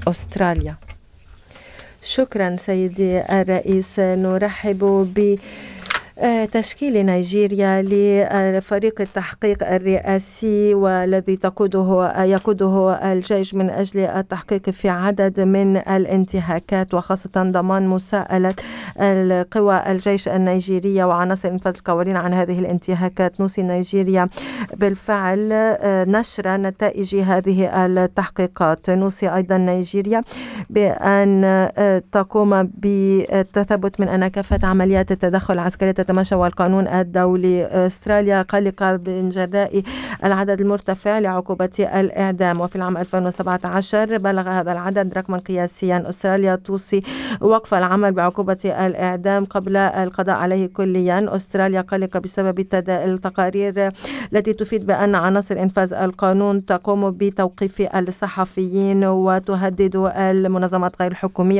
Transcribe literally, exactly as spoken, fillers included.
أستراليا. شكرا سيدي الرئيس. نرحب ب تشكيل نيجيريا لفريق التحقيق الرئاسي والذي تقوده يقوده الجيش من أجل التحقيق في عدد من الانتهاكات وخاصة ضمان مساءلة القوى الجيش النيجيرية وعناصر إنفاذ القوانين عن هذه الانتهاكات. نوصي نيجيريا بالفعل نشر نتائج هذه التحقيقات. نوصي أيضا نيجيريا بأن تقوم بالتثبت من أن كافة عمليات التدخل العسكري تتماشى والقانون الدولي. أستراليا قلقة من جراء العدد المرتفع لعقوبة الإعدام، وفي العام ألفين وسبعة عشر بلغ هذا العدد رقما قياسيا. أستراليا توصي وقف العمل بعقوبة الإعدام قبل القضاء عليه كليا. أستراليا قلقة بسبب التقارير التي تفيد بأن عناصر إنفاذ القانون تقوم بتوقيف الصحفيين وتهدد المنظمات غير الحكومية